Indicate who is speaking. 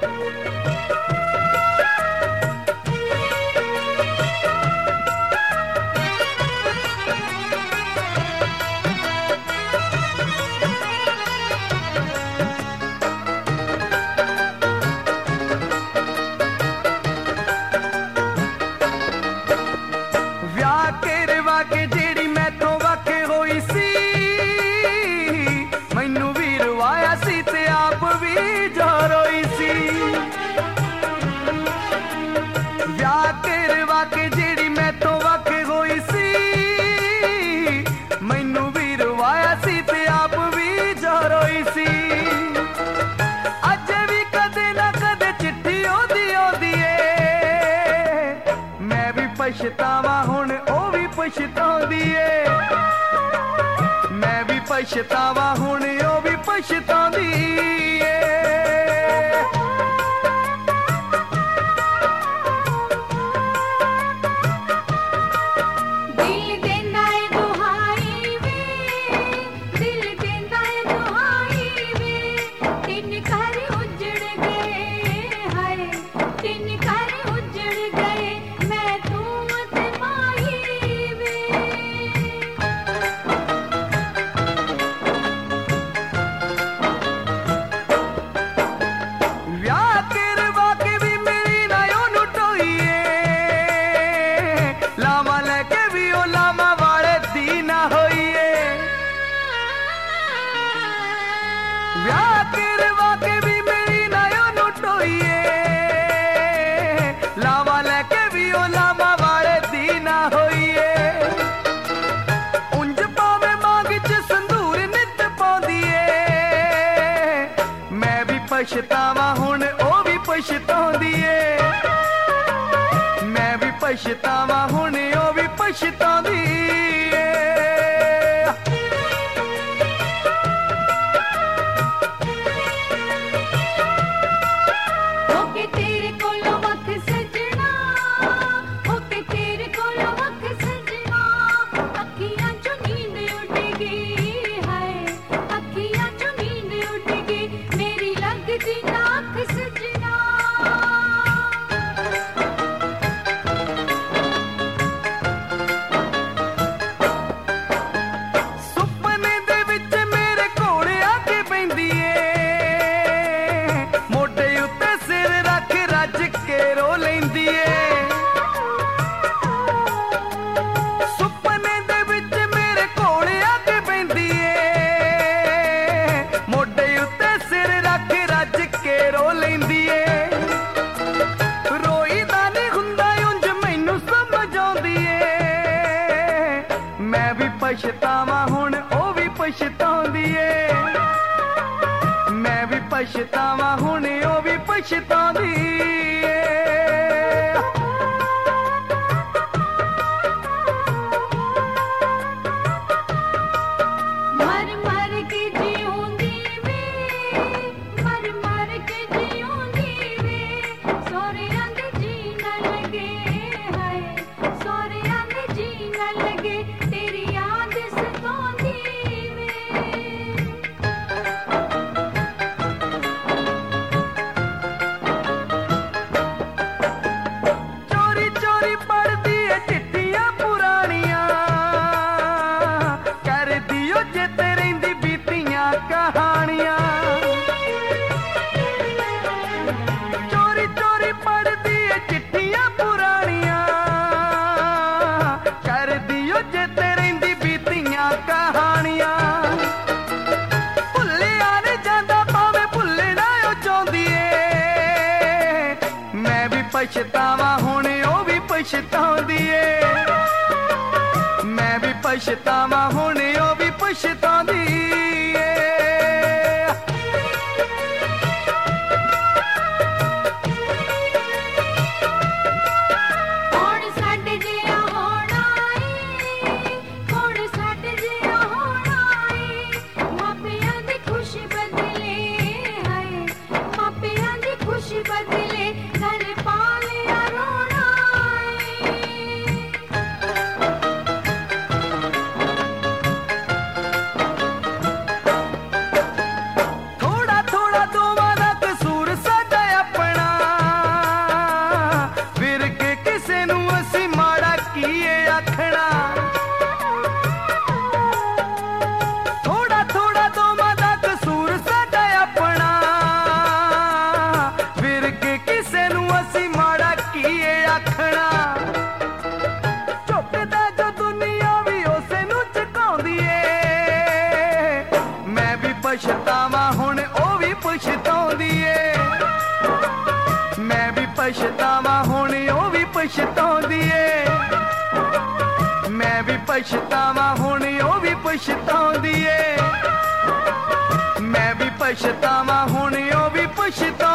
Speaker 1: पछतावा हुण ओ भी पछतांदी ए, मैं भी पछतावा हुण ओ भी पछतांदी ए। पछतावा हुण ओ भी पछतांदी ए, मैं भी पछतावा हुण ओ भी पछतांदी ए। पछतावा हुण ओ भी पछतांदी ए, मैं भी पछतावा हुण ओ भी पछतांदी ए। पछतावा हुण ओ भी पछतांदी ए, मैं भी पछतावा हुण ओ भी पछतांदी ए। ਪਛਤਾਵਾ ਹੁਣ ਉਹ ਵੀ ਪਛਤਾਉਂਦੀ ਏ ਮੈਂ ਵੀ ਪਛਤਾਵਾ ਹੁਣ ਉਹ ਵੀ ਪਛਤਾਉਂਦੀ ਏ ਮੈਂ ਵੀ ਪਛਤਾਵਾ ਹੁਣ ਉਹ ਵੀ ਪਛਤਾਉਂਦੀ ਏ ਮੈਂ ਵੀ ਪਛਤਾਵਾ ਹੁਣ ਉਹ ਵੀ ਪਛਤਾਉਂਦੀ